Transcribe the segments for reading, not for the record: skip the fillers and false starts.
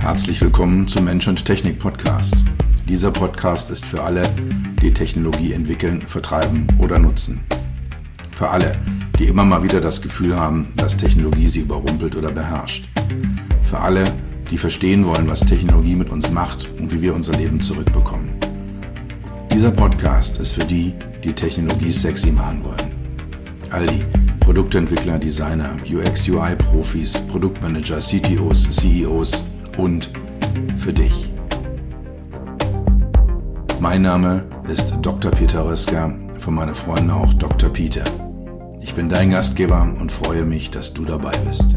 Herzlich willkommen zum Mensch und Technik Podcast. Dieser Podcast ist für alle, die Technologie entwickeln, vertreiben oder nutzen. Für alle, die immer mal wieder das Gefühl haben, dass Technologie sie überrumpelt oder beherrscht. Für alle, die verstehen wollen, was Technologie mit uns macht und wie wir unser Leben zurückbekommen. Dieser Podcast ist für die, die Technologie sexy machen wollen. All die Produktentwickler, Designer, UX-UI-Profis, Produktmanager, CTOs, CEOs und für dich. Mein Name ist Dr. Peter Röska, von meinen Freunden auch Dr. Peter. Ich bin dein Gastgeber und freue mich, dass du dabei bist.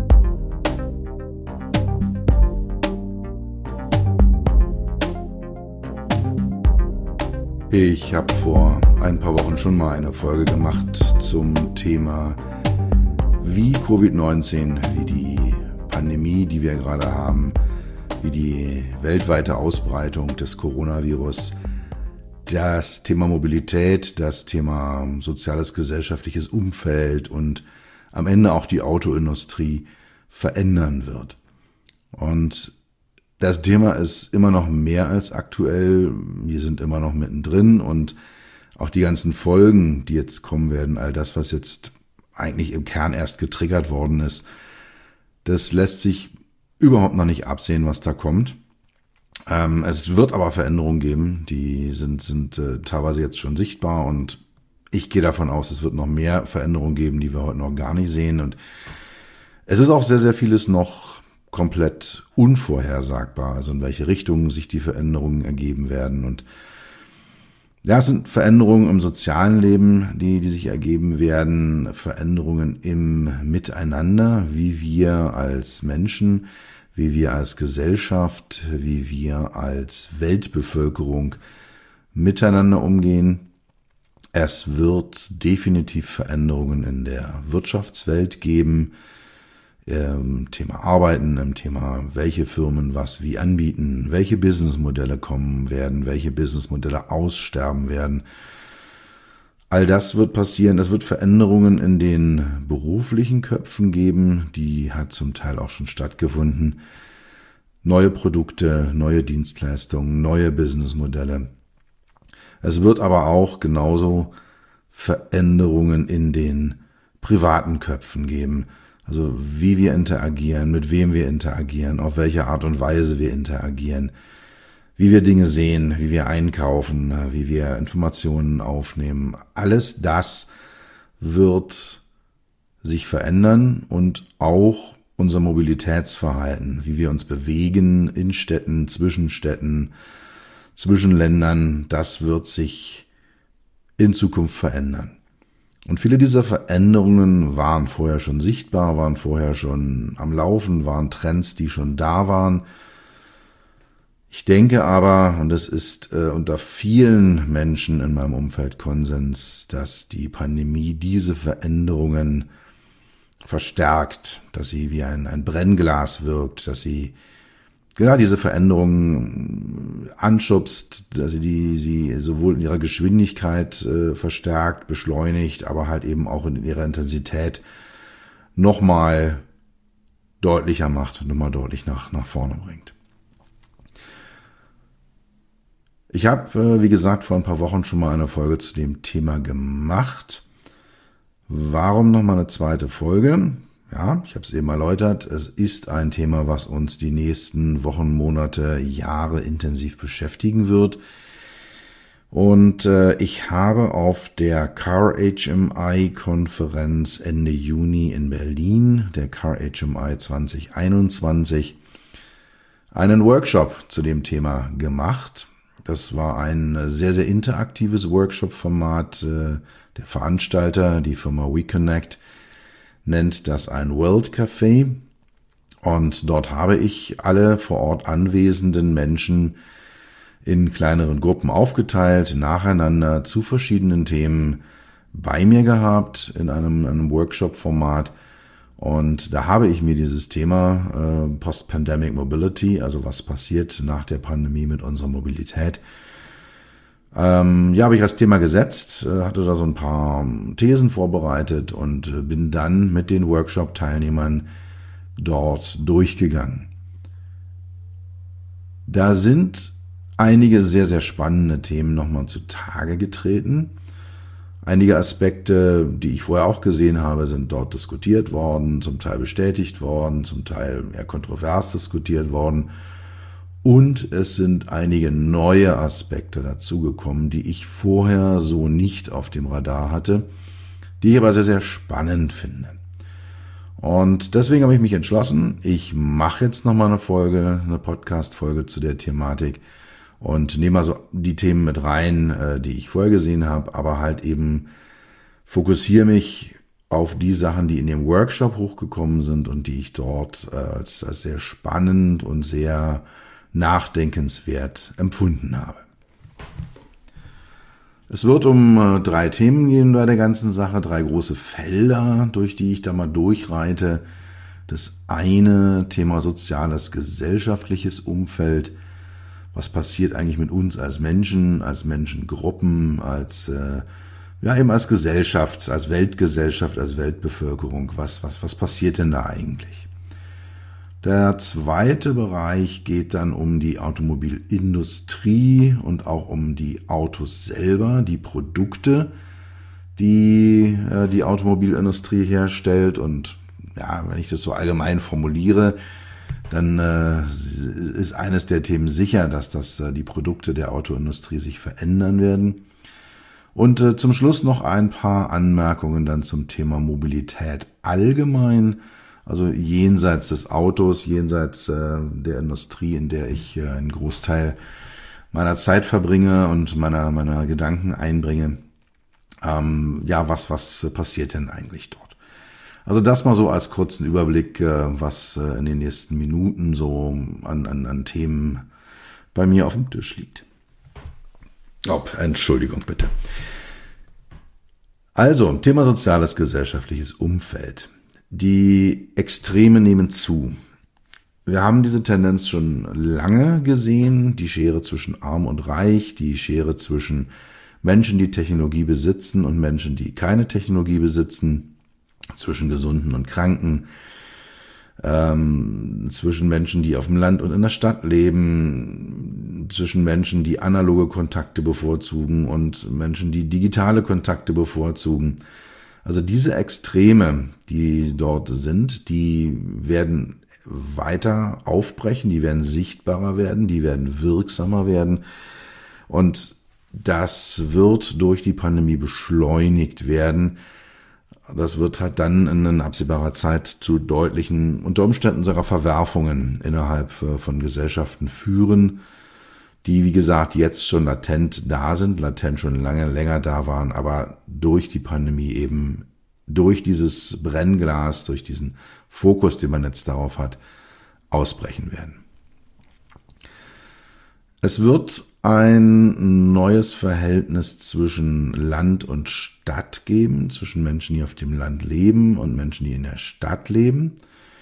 Ich habe vor ein paar Wochen schon mal eine Folge gemacht zum Thema, wie Covid-19, wie die Pandemie, die wir gerade haben, wie die weltweite Ausbreitung des Coronavirus, das Thema Mobilität, das Thema soziales, gesellschaftliches Umfeld und am Ende auch die Autoindustrie verändern wird. Und das Thema ist immer noch mehr als aktuell. Wir sind immer noch mittendrin und auch die ganzen Folgen, die jetzt kommen werden, all das, was jetzt eigentlich im Kern erst getriggert worden ist, das lässt sich überhaupt noch nicht absehen, was da kommt. Es wird aber Veränderungen geben, die sind teilweise jetzt schon sichtbar und ich gehe davon aus, es wird noch mehr Veränderungen geben, die wir heute noch gar nicht sehen. Und es ist auch sehr, sehr vieles noch komplett unvorhersagbar, also in welche Richtung sich die Veränderungen ergeben werden. Und ja, es sind Veränderungen im sozialen Leben, die sich ergeben werden, Veränderungen im Miteinander, wie wir als Menschen, wie wir als Gesellschaft, wie wir als Weltbevölkerung miteinander umgehen. Es wird definitiv Veränderungen in der Wirtschaftswelt geben, im Thema Arbeiten, im Thema, welche Firmen was wie anbieten, welche Businessmodelle kommen werden, welche Businessmodelle aussterben werden. All das wird passieren. Es wird Veränderungen in den beruflichen Köpfen geben, die hat zum Teil auch schon stattgefunden. Neue Produkte, neue Dienstleistungen, neue Businessmodelle. Es wird aber auch genauso Veränderungen in den privaten Köpfen geben. Also wie wir interagieren, mit wem wir interagieren, auf welche Art und Weise wir interagieren, wie wir Dinge sehen, wie wir einkaufen, wie wir Informationen aufnehmen. Alles das wird sich verändern und auch unser Mobilitätsverhalten, wie wir uns bewegen in Städten, zwischen Ländern, das wird sich in Zukunft verändern. Und viele dieser Veränderungen waren vorher schon sichtbar, waren vorher schon am Laufen, waren Trends, die schon da waren. Ich denke aber, und das ist unter vielen Menschen in meinem Umfeld Konsens, dass die Pandemie diese Veränderungen verstärkt, dass sie wie ein Brennglas wirkt, dass sie genau diese Veränderungen anschubst, dass sie sowohl in ihrer Geschwindigkeit verstärkt, beschleunigt, aber halt eben auch in ihrer Intensität nochmal deutlicher macht, nochmal deutlich nach vorne bringt. Ich habe, wie gesagt, vor ein paar Wochen schon mal eine Folge zu dem Thema gemacht. Warum nochmal eine zweite Folge? Ja, ich habe es eben erläutert, es ist ein Thema, was uns die nächsten Wochen, Monate, Jahre intensiv beschäftigen wird. Und ich habe auf der Car HMI-Konferenz Ende Juni in Berlin, der Car HMI 2021, einen Workshop zu dem Thema gemacht. Das war ein sehr, sehr interaktives Workshop-Format. Der Veranstalter, die Firma WeConnect, nennt das ein World Café und dort habe ich alle vor Ort anwesenden Menschen in kleineren Gruppen aufgeteilt, nacheinander zu verschiedenen Themen bei mir gehabt in einem Workshop-Format und da habe ich mir dieses Thema Post-Pandemic Mobility, also was passiert nach der Pandemie mit unserer Mobilität, habe ich als Thema gesetzt, hatte da so ein paar Thesen vorbereitet und bin dann mit den Workshop-Teilnehmern dort durchgegangen. Da sind einige sehr, sehr spannende Themen nochmal zutage getreten. Einige Aspekte, die ich vorher auch gesehen habe, sind dort diskutiert worden, zum Teil bestätigt worden, zum Teil eher kontrovers diskutiert worden. Und es sind einige neue Aspekte dazugekommen, die ich vorher so nicht auf dem Radar hatte, die ich aber sehr, sehr spannend finde. Und deswegen habe ich mich entschlossen, ich mache jetzt nochmal eine Podcast-Folge zu der Thematik und nehme also die Themen mit rein, die ich vorher gesehen habe, aber halt eben fokussiere mich auf die Sachen, die in dem Workshop hochgekommen sind und die ich dort als sehr spannend und sehr nachdenkenswert empfunden habe. Es wird um 3 Themen gehen bei der ganzen Sache, 3 große Felder, durch die ich da mal durchreite. Das eine Thema soziales, gesellschaftliches Umfeld. Was passiert eigentlich mit uns als Menschen, als Menschengruppen, als Gesellschaft, als Weltgesellschaft, als Weltbevölkerung? Was passiert denn da eigentlich? Der zweite Bereich geht dann um die Automobilindustrie und auch um die Autos selber, die Produkte, die die Automobilindustrie herstellt. Und ja, wenn ich das so allgemein formuliere, dann ist eines der Themen sicher, dass die Produkte der Autoindustrie sich verändern werden. Und zum Schluss noch ein paar Anmerkungen dann zum Thema Mobilität allgemein. Also jenseits des Autos, jenseits der Industrie, in der ich einen Großteil meiner Zeit verbringe und meiner Gedanken einbringe. Was passiert denn eigentlich dort? Also das mal so als kurzen Überblick, was in den nächsten Minuten so an Themen bei mir auf dem Tisch liegt. Entschuldigung bitte. Also, Thema soziales, gesellschaftliches Umfeld. Die Extreme nehmen zu. Wir haben diese Tendenz schon lange gesehen, die Schere zwischen Arm und Reich, die Schere zwischen Menschen, die Technologie besitzen und Menschen, die keine Technologie besitzen, zwischen Gesunden und Kranken, zwischen Menschen, die auf dem Land und in der Stadt leben, zwischen Menschen, die analoge Kontakte bevorzugen und Menschen, die digitale Kontakte bevorzugen. Also diese Extreme, die dort sind, die werden weiter aufbrechen, die werden sichtbarer werden, die werden wirksamer werden. Und das wird durch die Pandemie beschleunigt werden. Das wird halt dann in absehbarer Zeit zu deutlichen, unter Umständen sogar Verwerfungen innerhalb von Gesellschaften führen, die, wie gesagt, jetzt schon latent da sind, latent schon länger da waren, aber durch die Pandemie eben, durch dieses Brennglas, durch diesen Fokus, den man jetzt darauf hat, ausbrechen werden. Es wird ein neues Verhältnis zwischen Land und Stadt geben, zwischen Menschen, die auf dem Land leben und Menschen, die in der Stadt leben.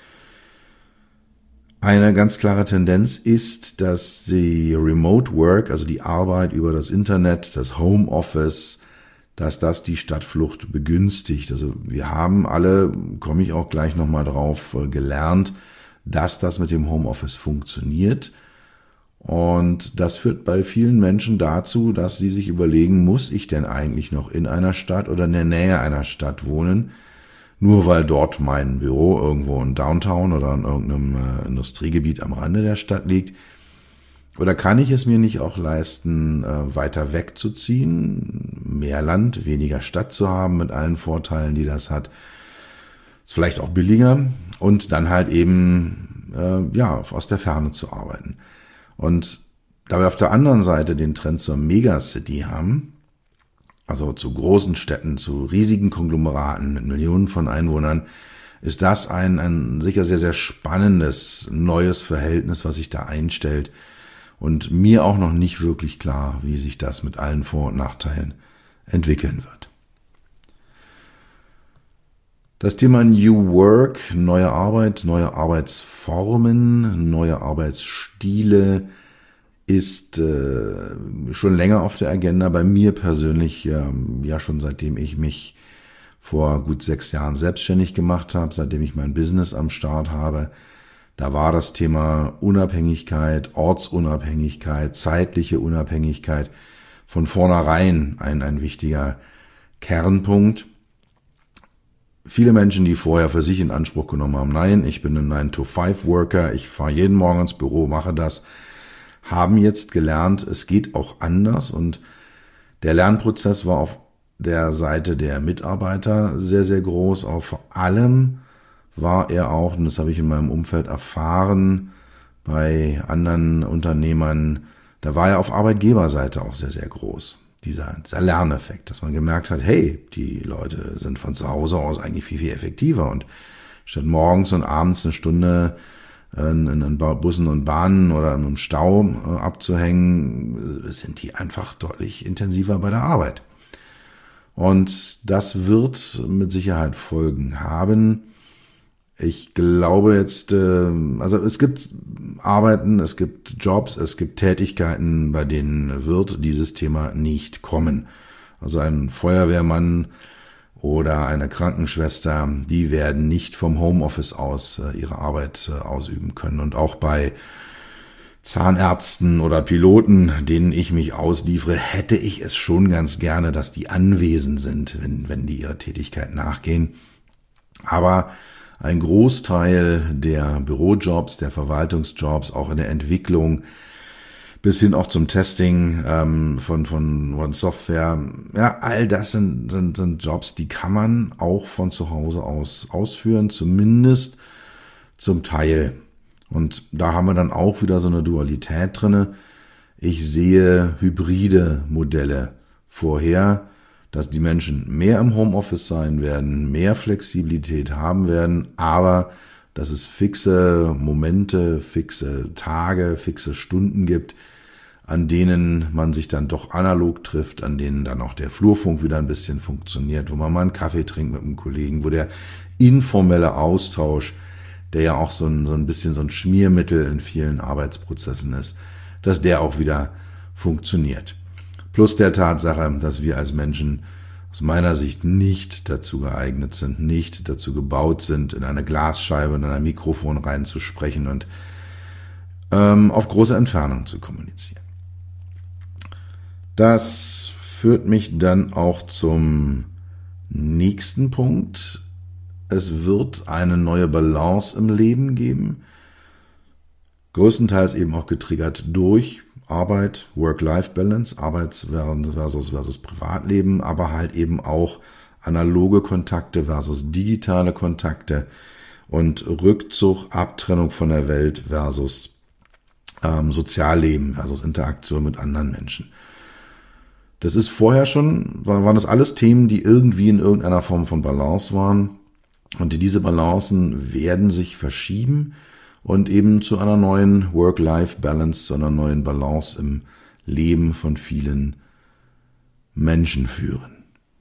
Eine ganz klare Tendenz ist, dass die Remote Work, also die Arbeit über das Internet, das Homeoffice, dass das die Stadtflucht begünstigt. Also wir haben alle, komme ich auch gleich nochmal drauf, gelernt, dass das mit dem Homeoffice funktioniert. Und das führt bei vielen Menschen dazu, dass sie sich überlegen, muss ich denn eigentlich noch in einer Stadt oder in der Nähe einer Stadt wohnen? Nur weil dort mein Büro irgendwo in Downtown oder in irgendeinem Industriegebiet am Rande der Stadt liegt. Oder kann ich es mir nicht auch leisten, weiter wegzuziehen, mehr Land, weniger Stadt zu haben mit allen Vorteilen, die das hat. Ist vielleicht auch billiger und dann halt eben aus der Ferne zu arbeiten. Und da wir auf der anderen Seite den Trend zur Megacity haben, also zu großen Städten, zu riesigen Konglomeraten mit Millionen von Einwohnern, ist das ein sicher sehr, sehr spannendes neues Verhältnis, was sich da einstellt. Und mir auch noch nicht wirklich klar, wie sich das mit allen Vor- und Nachteilen entwickeln wird. Das Thema New Work, neue Arbeit, neue Arbeitsformen, neue Arbeitsstile ist schon länger auf der Agenda, bei mir persönlich schon seitdem ich mich vor gut 6 Jahren selbstständig gemacht habe, seitdem ich mein Business am Start habe. Da war das Thema Unabhängigkeit, Ortsunabhängigkeit, zeitliche Unabhängigkeit von vornherein ein wichtiger Kernpunkt. Viele Menschen, die vorher für sich in Anspruch genommen haben, nein, ich bin ein 9-to-5-Worker, ich fahre jeden Morgen ins Büro, mache das, haben jetzt gelernt, es geht auch anders, und der Lernprozess war auf der Seite der Mitarbeiter sehr, sehr groß. Auch vor allem war er auch, und das habe ich in meinem Umfeld erfahren, bei anderen Unternehmern, da war er auf Arbeitgeberseite auch sehr, sehr groß. Dieser Lerneffekt, dass man gemerkt hat, hey, die Leute sind von zu Hause aus eigentlich viel, viel effektiver, und statt morgens und abends eine Stunde in Bussen und Bahnen oder im Stau abzuhängen, sind die einfach deutlich intensiver bei der Arbeit. Und das wird mit Sicherheit Folgen haben. Ich glaube jetzt, also es gibt Arbeiten, es gibt Jobs, es gibt Tätigkeiten, bei denen wird dieses Thema nicht kommen. Also ein Feuerwehrmann oder eine Krankenschwester, die werden nicht vom Homeoffice aus ihre Arbeit ausüben können. Und auch bei Zahnärzten oder Piloten, denen ich mich ausliefere, hätte ich es schon ganz gerne, dass die anwesend sind, wenn die ihrer Tätigkeit nachgehen. Aber ein Großteil der Bürojobs, der Verwaltungsjobs, auch in der Entwicklung, bis hin auch zum Testing von Software, ja, all das sind Jobs, die kann man auch von zu Hause aus ausführen, zumindest zum Teil. Und da haben wir dann auch wieder so eine Dualität drinne. Ich sehe hybride Modelle vorher, dass die Menschen mehr im Homeoffice sein werden, mehr Flexibilität haben werden, aber dass es fixe Momente, fixe Tage, fixe Stunden gibt, an denen man sich dann doch analog trifft, an denen dann auch der Flurfunk wieder ein bisschen funktioniert, wo man mal einen Kaffee trinkt mit einem Kollegen, wo der informelle Austausch, der ja auch so ein bisschen so ein Schmiermittel in vielen Arbeitsprozessen ist, dass der auch wieder funktioniert. Plus der Tatsache, dass wir als Menschen aus meiner Sicht nicht dazu geeignet sind, nicht dazu gebaut sind, in eine Glasscheibe und in ein Mikrofon reinzusprechen und auf große Entfernung zu kommunizieren. Das führt mich dann auch zum nächsten Punkt. Es wird eine neue Balance im Leben geben, größtenteils eben auch getriggert durch Arbeit, Work-Life-Balance, Arbeits versus Privatleben, aber halt eben auch analoge Kontakte versus digitale Kontakte und Rückzug, Abtrennung von der Welt versus Sozialleben, versus Interaktion mit anderen Menschen. Das ist vorher schon, waren das alles Themen, die irgendwie in irgendeiner Form von Balance waren, und diese Balancen werden sich verschieben und eben zu einer neuen Work-Life-Balance, zu einer neuen Balance im Leben von vielen Menschen führen.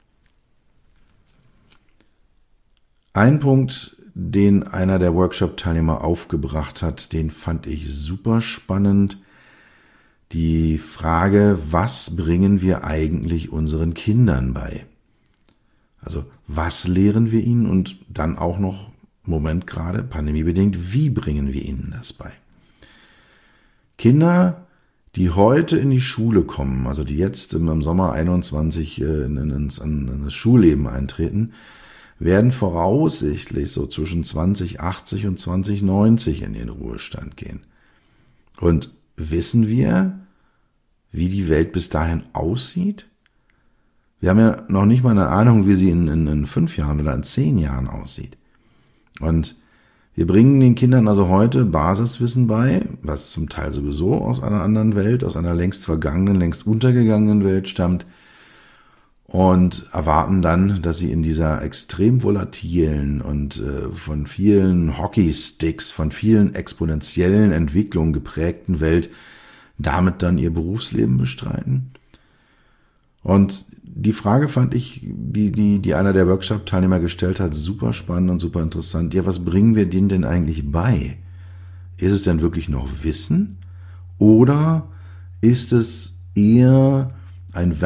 Ein Punkt, den einer der Workshop-Teilnehmer aufgebracht hat, den fand ich super spannend. Die Frage, was bringen wir eigentlich unseren Kindern bei? Also was lehren wir ihnen, und dann auch noch, Moment gerade, pandemiebedingt, wie bringen wir ihnen das bei? Kinder, die heute in die Schule kommen, also die jetzt im Sommer 21 in das Schulleben eintreten, werden voraussichtlich so zwischen 2080 und 2090 in den Ruhestand gehen. Und wissen wir, wie die Welt bis dahin aussieht? Wir haben ja noch nicht mal eine Ahnung, wie sie in 5 Jahren oder in 10 Jahren aussieht. Und wir bringen den Kindern also heute Basiswissen bei, was zum Teil sowieso aus einer anderen Welt, aus einer längst vergangenen, längst untergegangenen Welt stammt, und erwarten dann, dass sie in dieser extrem volatilen und von vielen Hockeysticks, von vielen exponentiellen Entwicklungen geprägten Welt damit dann ihr Berufsleben bestreiten. Und die Frage fand ich, die einer der Workshop-Teilnehmer gestellt hat, super spannend und super interessant. Ja, was bringen wir denen denn eigentlich bei? Ist es denn wirklich noch Wissen? Oder ist es eher ein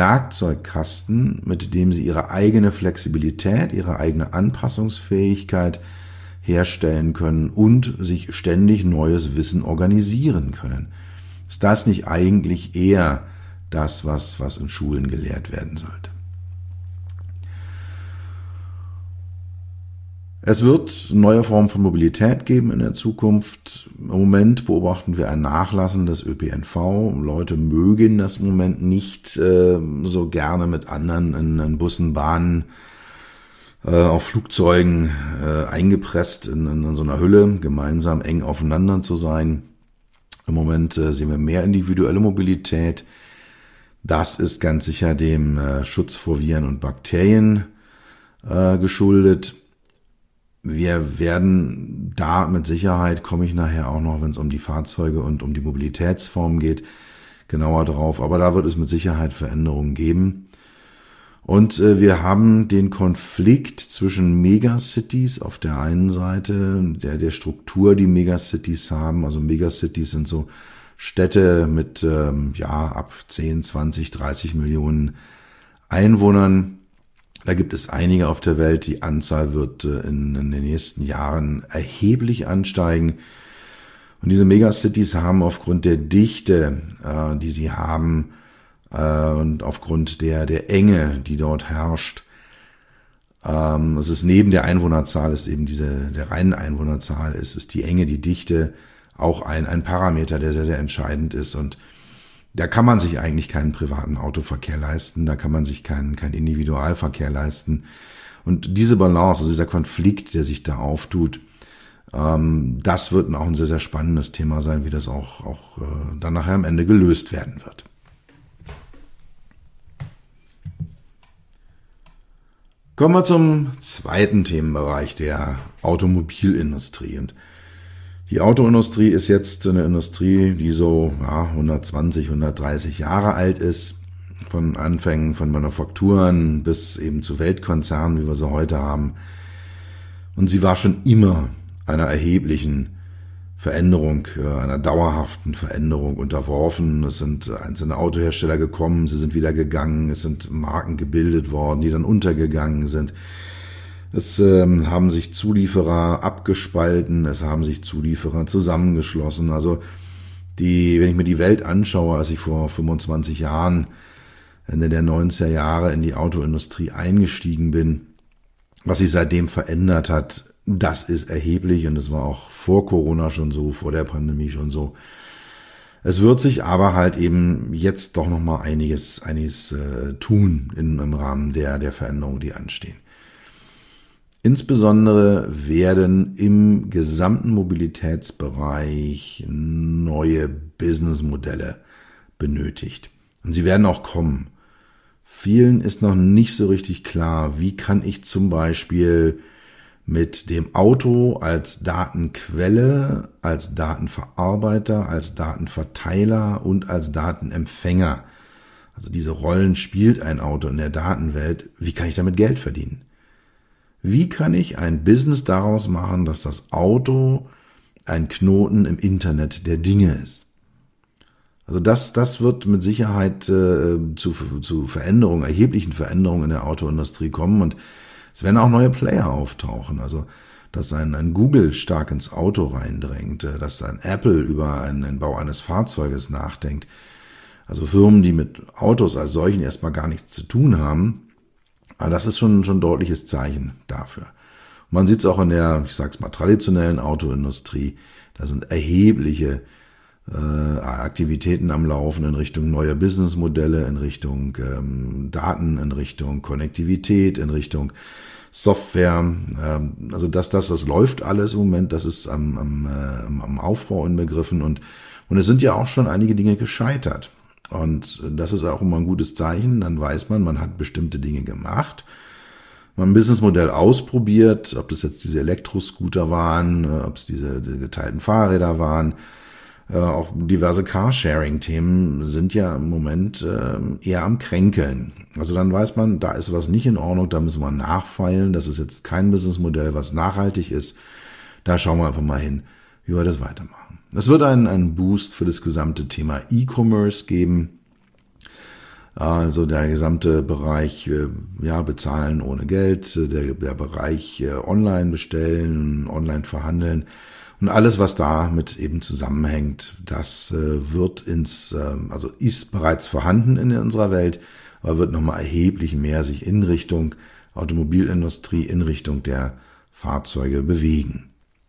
Werkzeugkasten, mit dem sie ihre eigene Flexibilität, ihre eigene Anpassungsfähigkeit, herstellen können und sich ständig neues Wissen organisieren können. Ist das nicht eigentlich eher das, was in Schulen gelehrt werden sollte? Es wird neue Formen von Mobilität geben in der Zukunft. Im Moment beobachten wir ein Nachlassen des ÖPNV. Leute mögen das im Moment nicht so gerne mit anderen in Bussen, Bahnen, auf Flugzeugen eingepresst in so einer Hülle, gemeinsam eng aufeinander zu sein. Im Moment sehen wir mehr individuelle Mobilität. Das ist ganz sicher dem Schutz vor Viren und Bakterien geschuldet. Wir werden da mit Sicherheit, komme ich nachher auch noch, wenn es um die Fahrzeuge und um die Mobilitätsform geht, genauer drauf. Aber da wird es mit Sicherheit Veränderungen geben. Und wir haben den Konflikt zwischen Megacities auf der einen Seite, der Struktur, die Megacities haben. Also Megacities sind so Städte mit ab 10, 20, 30 Millionen Einwohnern. Da gibt es einige auf der Welt. Die Anzahl wird in den nächsten Jahren erheblich ansteigen. Und diese Megacities haben aufgrund der Dichte, die sie haben, und aufgrund der Enge, die dort herrscht, es ist neben der Einwohnerzahl, ist eben der reinen Einwohnerzahl, ist die Enge, die Dichte auch ein Parameter, der sehr, sehr entscheidend ist. Und da kann man sich eigentlich keinen privaten Autoverkehr leisten, da kann man sich keinen Individualverkehr leisten. Und diese Balance, also dieser Konflikt, der sich da auftut, das wird auch ein sehr, sehr spannendes Thema sein, wie das auch dann nachher am Ende gelöst werden wird. Kommen wir zum zweiten Themenbereich der Automobilindustrie. Und die Autoindustrie ist jetzt eine Industrie, die so 120, 130 Jahre alt ist, von Anfängen von Manufakturen bis eben zu Weltkonzernen, wie wir sie heute haben. Und sie war schon immer einer erheblichen Veränderung, einer dauerhaften Veränderung unterworfen. Es sind einzelne Autohersteller gekommen, sie sind wieder gegangen, es sind Marken gebildet worden, die dann untergegangen sind. Es haben sich Zulieferer abgespalten, es haben sich Zulieferer zusammengeschlossen. Also wenn ich mir die Welt anschaue, als ich vor 25 Jahren, Ende der 90er Jahre in die Autoindustrie eingestiegen bin, was sich seitdem verändert hat, das ist erheblich und es war auch vor Corona schon so, vor der Pandemie schon so. Es wird sich aber halt eben jetzt doch nochmal einiges tun im Rahmen der Veränderungen, die anstehen. Insbesondere werden im gesamten Mobilitätsbereich neue Businessmodelle benötigt. Und sie werden auch kommen. Vielen ist noch nicht so richtig klar, wie kann ich zum Beispiel mit dem Auto als Datenquelle, als Datenverarbeiter, als Datenverteiler und als Datenempfänger, also diese Rollen spielt ein Auto in der Datenwelt, wie kann ich damit Geld verdienen? Wie kann ich ein Business daraus machen, dass das Auto ein Knoten im Internet der Dinge ist? Also das wird mit Sicherheit zu Veränderungen, erheblichen Veränderungen in der Autoindustrie kommen und es werden auch neue Player auftauchen, also dass ein Google stark ins Auto reindrängt, dass ein Apple über den Bau eines Fahrzeuges nachdenkt. Also Firmen, die mit Autos als solchen erstmal gar nichts zu tun haben, aber das ist schon ein deutliches Zeichen dafür. Und man sieht es auch in der, ich sag's mal, traditionellen Autoindustrie, da sind erhebliche Aktivitäten am Laufen in Richtung neuer Businessmodelle, in Richtung Daten, in Richtung Konnektivität, in Richtung Software. Also das läuft alles im Moment, das ist am Aufbau inbegriffen und es sind ja auch schon einige Dinge gescheitert. Und das ist auch immer ein gutes Zeichen, dann weiß man hat bestimmte Dinge gemacht, man ein Businessmodell ausprobiert, ob das jetzt diese Elektroscooter waren, ob es diese geteilten Fahrräder waren. Auch diverse Carsharing-Themen sind ja im Moment eher am Kränkeln. Also dann weiß man, da ist was nicht in Ordnung, da müssen wir nachfeilen. Das ist jetzt kein Businessmodell, was nachhaltig ist. Da schauen wir einfach mal hin, wie wir das weitermachen. Es wird einen Boost für das gesamte Thema E-Commerce geben. Also der gesamte Bereich bezahlen ohne Geld, der Bereich online bestellen, online verhandeln und alles, was damit eben zusammenhängt, das ist bereits vorhanden in unserer Welt, aber wird nochmal erheblich mehr sich in Richtung Automobilindustrie, in Richtung der Fahrzeuge bewegen.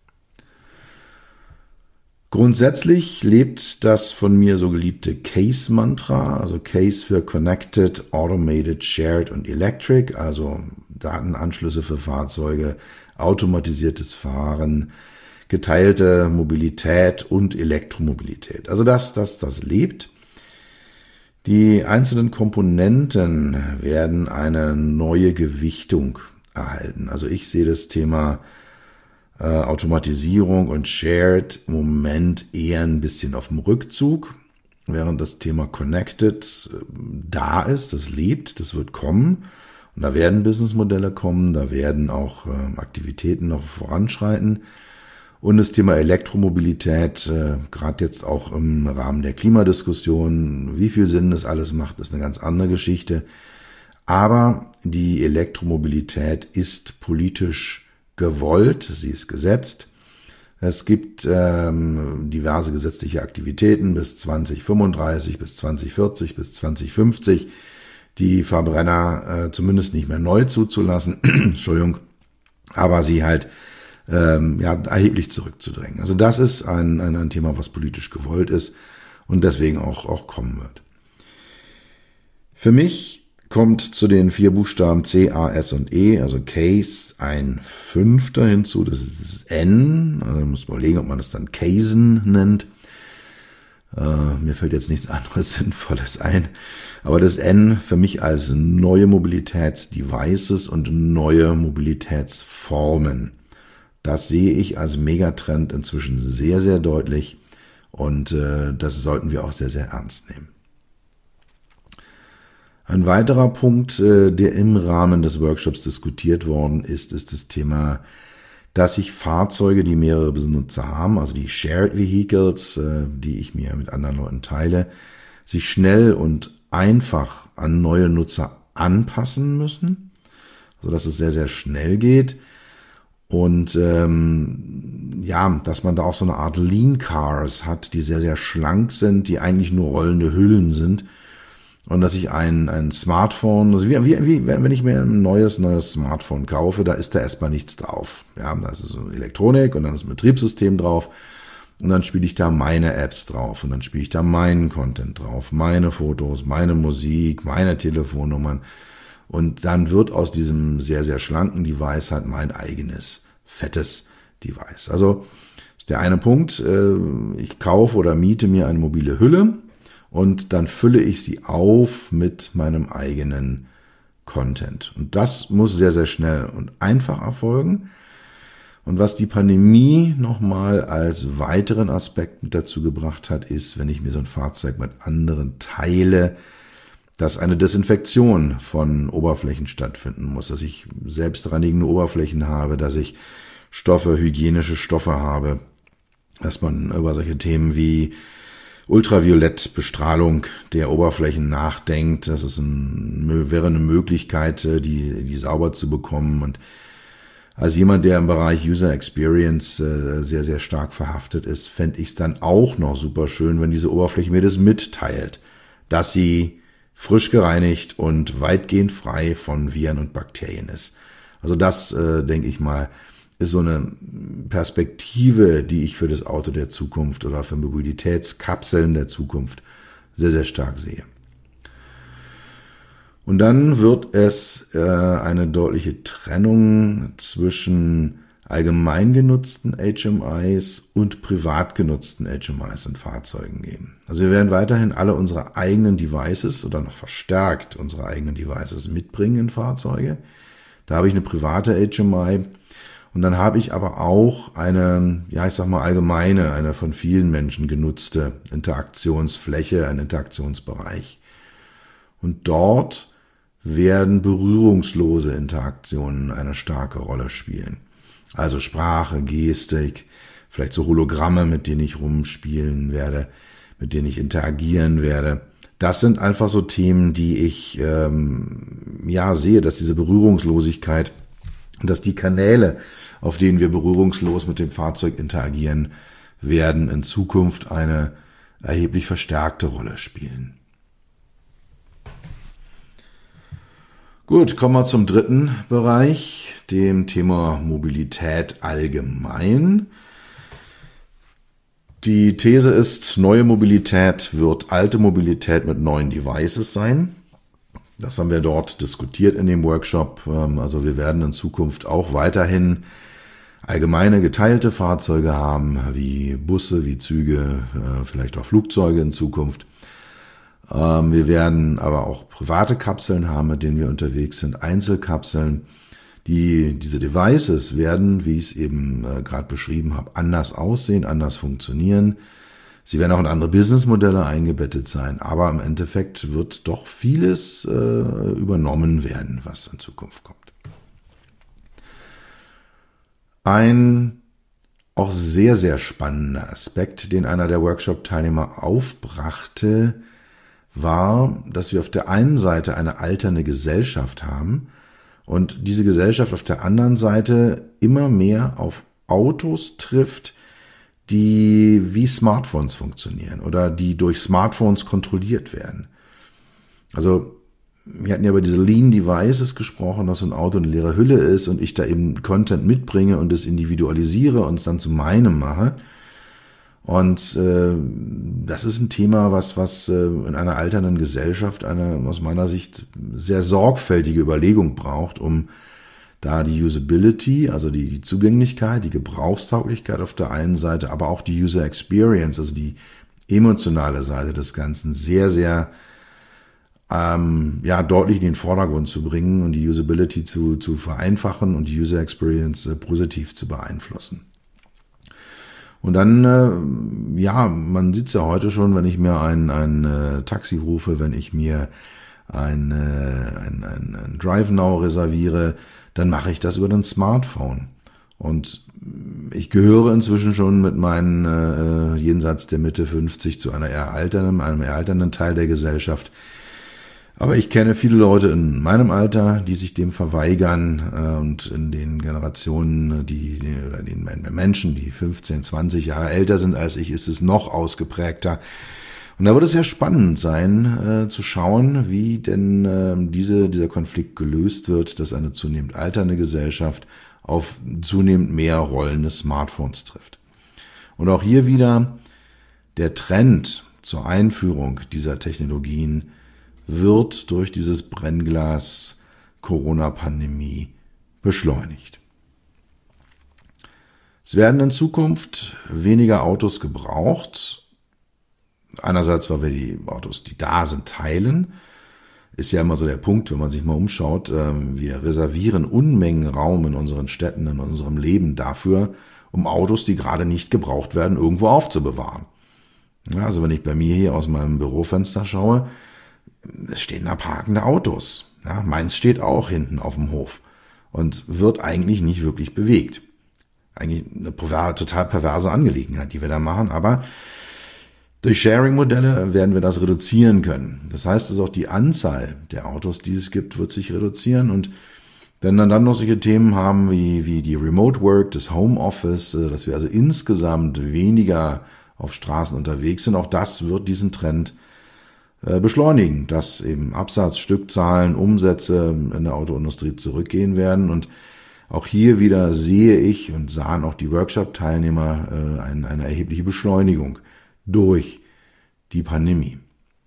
Grundsätzlich lebt das von mir so geliebte CASE-Mantra, also CASE für Connected, Automated, Shared und Electric, also Datenanschlüsse für Fahrzeuge, automatisiertes Fahren, geteilte Mobilität und Elektromobilität. Also das lebt. Die einzelnen Komponenten werden eine neue Gewichtung erhalten. Also ich sehe das Thema Automatisierung und Shared im Moment eher ein bisschen auf dem Rückzug, während das Thema Connected da ist, das lebt, das wird kommen und da werden Businessmodelle kommen, da werden auch Aktivitäten noch voranschreiten und das Thema Elektromobilität, gerade jetzt auch im Rahmen der Klimadiskussion, wie viel Sinn das alles macht, ist eine ganz andere Geschichte, aber die Elektromobilität ist politisch gewollt, sie ist gesetzt. Es gibt diverse gesetzliche Aktivitäten bis 2035, bis 2040, bis 2050, die Verbrenner zumindest nicht mehr neu zuzulassen, Entschuldigung, aber sie halt erheblich zurückzudrängen. Also das ist ein Thema, was politisch gewollt ist und deswegen auch kommen wird. Für mich kommt zu den 4 Buchstaben C, A, S und E, also Case, ein 5. hinzu, das ist das N. Also muss man überlegen, ob man das dann Casen nennt. Mir fällt jetzt nichts anderes Sinnvolles ein. Aber das N für mich als neue Mobilitätsdevices und neue Mobilitätsformen. Das sehe ich als Megatrend inzwischen sehr, sehr deutlich und das sollten wir auch sehr, sehr ernst nehmen. Ein weiterer Punkt, der im Rahmen des Workshops diskutiert worden ist das Thema, dass sich Fahrzeuge, die mehrere Benutzer haben, also die Shared Vehicles, die ich mir mit anderen Leuten teile, sich schnell und einfach an neue Nutzer anpassen müssen, sodass es sehr, sehr schnell geht. Und dass man da auch so eine Art Lean Cars hat, die sehr, sehr schlank sind, die eigentlich nur rollende Hüllen sind. Und dass ich ein Smartphone, also wie wenn ich mir ein neues Smartphone kaufe, da ist da erstmal nichts drauf. Ja, da ist so Elektronik und dann ist ein Betriebssystem drauf und dann spiele ich da meine Apps drauf und dann spiele ich da meinen Content drauf, meine Fotos, meine Musik, meine Telefonnummern und dann wird aus diesem sehr, sehr schlanken Device halt mein eigenes, fettes Device. Also ist der eine Punkt, ich kaufe oder miete mir eine mobile Hülle, und dann fülle ich sie auf mit meinem eigenen Content. Und das muss sehr, sehr schnell und einfach erfolgen. Und was die Pandemie nochmal als weiteren Aspekt mit dazu gebracht hat, ist, wenn ich mir so ein Fahrzeug mit anderen teile, dass eine Desinfektion von Oberflächen stattfinden muss, dass ich selbstreinigende Oberflächen habe, dass ich hygienische Stoffe habe, dass man über solche Themen wie Ultraviolettbestrahlung der Oberflächen nachdenkt. Das wäre eine Möglichkeit, die sauber zu bekommen. Und als jemand, der im Bereich User Experience sehr, sehr stark verhaftet ist, fände ich es dann auch noch super schön, wenn diese Oberfläche mir das mitteilt, dass sie frisch gereinigt und weitgehend frei von Viren und Bakterien ist. Also das, denke ich mal, ist so eine Perspektive, die ich für das Auto der Zukunft oder für Mobilitätskapseln der Zukunft sehr, sehr stark sehe. Und dann wird es eine deutliche Trennung zwischen allgemein genutzten HMIs und privat genutzten HMIs in Fahrzeugen geben. Also wir werden weiterhin alle unsere eigenen Devices oder noch verstärkt unsere eigenen Devices mitbringen in Fahrzeuge. Da habe ich eine private HMI. Und dann habe ich aber auch eine von vielen Menschen genutzte Interaktionsfläche, einen Interaktionsbereich. Und dort werden berührungslose Interaktionen eine starke Rolle spielen. Also Sprache, Gestik, vielleicht so Hologramme, mit denen ich rumspielen werde, mit denen ich interagieren werde. Das sind einfach so Themen, die ich sehe, dass diese Berührungslosigkeit, dass die Kanäle, auf denen wir berührungslos mit dem Fahrzeug interagieren, werden in Zukunft eine erheblich verstärkte Rolle spielen. Gut, kommen wir zum dritten Bereich, dem Thema Mobilität allgemein. Die These ist, neue Mobilität wird alte Mobilität mit neuen Devices sein. Das haben wir dort diskutiert in dem Workshop. Also wir werden in Zukunft auch weiterhin allgemeine geteilte Fahrzeuge haben, wie Busse, wie Züge, vielleicht auch Flugzeuge in Zukunft. Wir werden aber auch private Kapseln haben, mit denen wir unterwegs sind, Einzelkapseln. Diese Devices werden, wie ich es eben gerade beschrieben habe, anders aussehen, anders funktionieren. Sie werden auch in andere Businessmodelle eingebettet sein, aber im Endeffekt wird doch vieles übernommen werden, was in Zukunft kommt. Ein auch sehr, sehr spannender Aspekt, den einer der Workshop-Teilnehmer aufbrachte, war, dass wir auf der einen Seite eine alternde Gesellschaft haben und diese Gesellschaft auf der anderen Seite immer mehr auf Autos trifft, die wie Smartphones funktionieren oder die durch Smartphones kontrolliert werden. Also wir hatten ja über diese Lean Devices gesprochen, dass so ein Auto eine leere Hülle ist und ich da eben Content mitbringe und es individualisiere und es dann zu meinem mache. Und das ist ein Thema, was in einer alternden Gesellschaft eine aus meiner Sicht sehr sorgfältige Überlegung braucht, um da die Usability, also die Zugänglichkeit, die Gebrauchstauglichkeit auf der einen Seite, aber auch die User Experience, also die emotionale Seite des Ganzen sehr, sehr deutlich in den Vordergrund zu bringen und die Usability zu vereinfachen und die User Experience positiv zu beeinflussen. Und dann, man sieht es ja heute schon, wenn ich mir ein Taxi rufe, wenn ich mir ein Drive Now reserviere, dann mache ich das über ein Smartphone. Und ich gehöre inzwischen schon mit meinen jenseits der Mitte 50 zu einem eher alternden Teil der Gesellschaft. Aber ich kenne viele Leute in meinem Alter, die sich dem verweigern und in den Generationen, den Menschen, die 15, 20 Jahre älter sind als ich, ist es noch ausgeprägter. Und da wird es sehr spannend sein, zu schauen, wie denn dieser Konflikt gelöst wird, dass eine zunehmend alternde Gesellschaft auf zunehmend mehr rollende Smartphones trifft. Und auch hier wieder der Trend zur Einführung dieser Technologien wird durch dieses Brennglas Corona-Pandemie beschleunigt. Es werden in Zukunft weniger Autos gebraucht. Einerseits, weil wir die Autos, die da sind, teilen. Ist ja immer so der Punkt, wenn man sich mal umschaut. Wir reservieren Unmengen Raum in unseren Städten, in unserem Leben dafür, um Autos, die gerade nicht gebraucht werden, irgendwo aufzubewahren. Ja, also wenn ich bei mir hier aus meinem Bürofenster schaue, es stehen da parkende Autos. Ja, meins steht auch hinten auf dem Hof und wird eigentlich nicht wirklich bewegt. Eigentlich eine total perverse Angelegenheit, die wir da machen, aber durch Sharing-Modelle werden wir das reduzieren können. Das heißt, dass auch die Anzahl der Autos, die es gibt, wird sich reduzieren. Und wenn dann noch solche Themen haben wie die Remote Work, das Homeoffice, dass wir also insgesamt weniger auf Straßen unterwegs sind, auch das wird diesen Trend beschleunigen, dass eben Absatz, Stückzahlen, Umsätze in der Autoindustrie zurückgehen werden. Und auch hier wieder sehe ich und sahen auch die Workshop-Teilnehmer eine erhebliche Beschleunigung durch die Pandemie.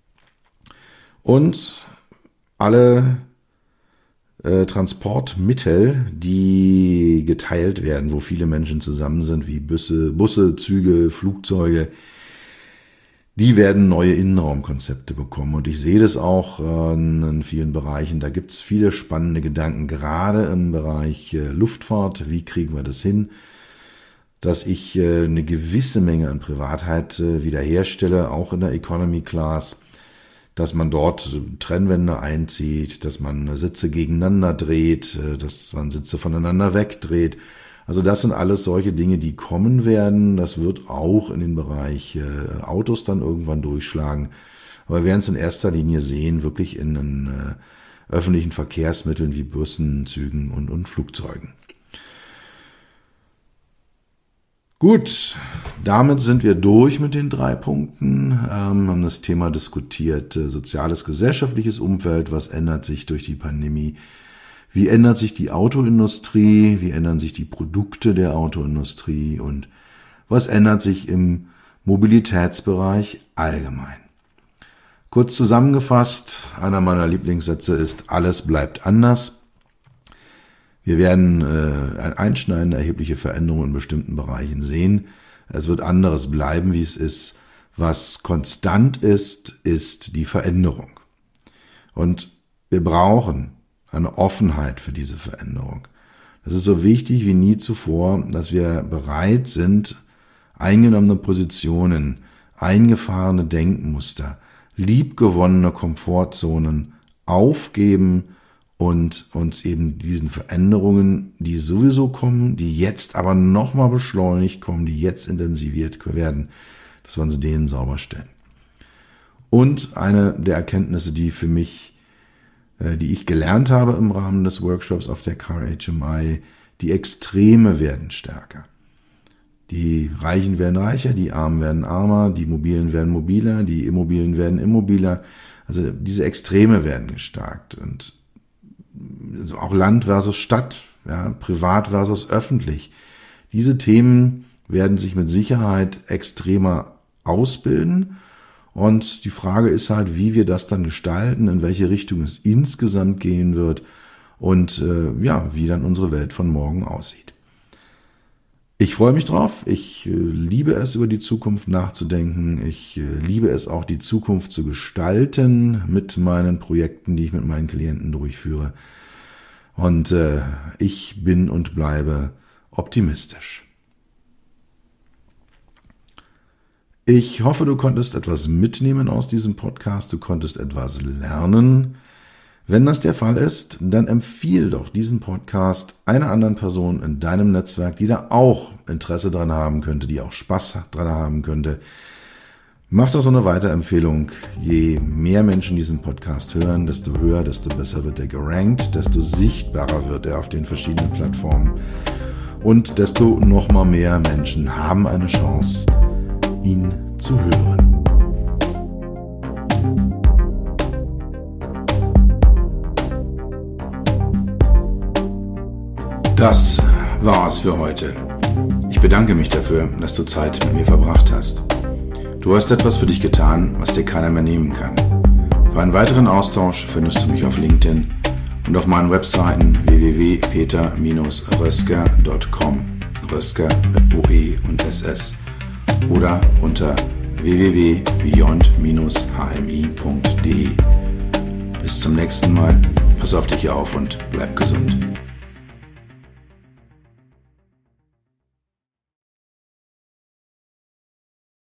Und alle Transportmittel, die geteilt werden, wo viele Menschen zusammen sind, wie Busse, Züge, Flugzeuge, die werden neue Innenraumkonzepte bekommen. Und ich sehe das auch in vielen Bereichen. Da gibt es viele spannende Gedanken, gerade im Bereich Luftfahrt. Wie kriegen wir das hin, dass ich eine gewisse Menge an Privatheit wiederherstelle, auch in der Economy Class, dass man dort Trennwände einzieht, dass man Sitze gegeneinander dreht, dass man Sitze voneinander wegdreht. Also das sind alles solche Dinge, die kommen werden. Das wird auch in den Bereich Autos dann irgendwann durchschlagen. Aber wir werden es in erster Linie sehen, wirklich in den öffentlichen Verkehrsmitteln wie Bussen, Zügen und Flugzeugen. Gut, damit sind wir durch mit den 3 Punkten, haben das Thema diskutiert, soziales, gesellschaftliches Umfeld, was ändert sich durch die Pandemie, wie ändert sich die Autoindustrie, wie ändern sich die Produkte der Autoindustrie und was ändert sich im Mobilitätsbereich allgemein. Kurz zusammengefasst, einer meiner Lieblingssätze ist, alles bleibt anders. Wir werden einschneidende, erhebliche Veränderungen in bestimmten Bereichen sehen. Es wird anderes bleiben, wie es ist. Was konstant ist, ist die Veränderung. Und wir brauchen eine Offenheit für diese Veränderung. Das ist so wichtig wie nie zuvor, dass wir bereit sind, eingenommene Positionen, eingefahrene Denkmuster, liebgewonnene Komfortzonen aufgeben und uns eben diesen Veränderungen, die sowieso kommen, die jetzt aber nochmal beschleunigt kommen, die jetzt intensiviert werden, dass wir uns denen sauber stellen. Und eine der Erkenntnisse, die ich gelernt habe im Rahmen des Workshops auf der Car HMI, die Extreme werden stärker. Die Reichen werden reicher, die Armen werden armer, die Mobilen werden mobiler, die Immobilen werden immobiler. Also diese Extreme werden gestärkt und also auch Land versus Stadt, ja, privat versus öffentlich. Diese Themen werden sich mit Sicherheit extremer ausbilden und die Frage ist halt, wie wir das dann gestalten, in welche Richtung es insgesamt gehen wird und wie dann unsere Welt von morgen aussieht. Ich freue mich drauf. Ich liebe es, über die Zukunft nachzudenken. Ich liebe es auch, die Zukunft zu gestalten mit meinen Projekten, die ich mit meinen Klienten durchführe. Und ich bin und bleibe optimistisch. Ich hoffe, du konntest etwas mitnehmen aus diesem Podcast. Du konntest etwas lernen. Wenn das der Fall ist, dann empfiehl doch diesen Podcast einer anderen Person in deinem Netzwerk, die da auch Interesse dran haben könnte, die auch Spaß dran haben könnte. Mach doch so eine Weiterempfehlung. Je mehr Menschen diesen Podcast hören, desto höher, desto besser wird er gerankt, desto sichtbarer wird er auf den verschiedenen Plattformen und desto noch mal mehr Menschen haben eine Chance, ihn zu hören. Das war's für heute. Ich bedanke mich dafür, dass du Zeit mit mir verbracht hast. Du hast etwas für dich getan, was dir keiner mehr nehmen kann. Für einen weiteren Austausch findest du mich auf LinkedIn und auf meinen Webseiten www.peter-rösker.com, Rösker mit OE und SS, oder unter www.beyond-hmi.de. Bis zum nächsten Mal. Pass auf dich auf und bleib gesund.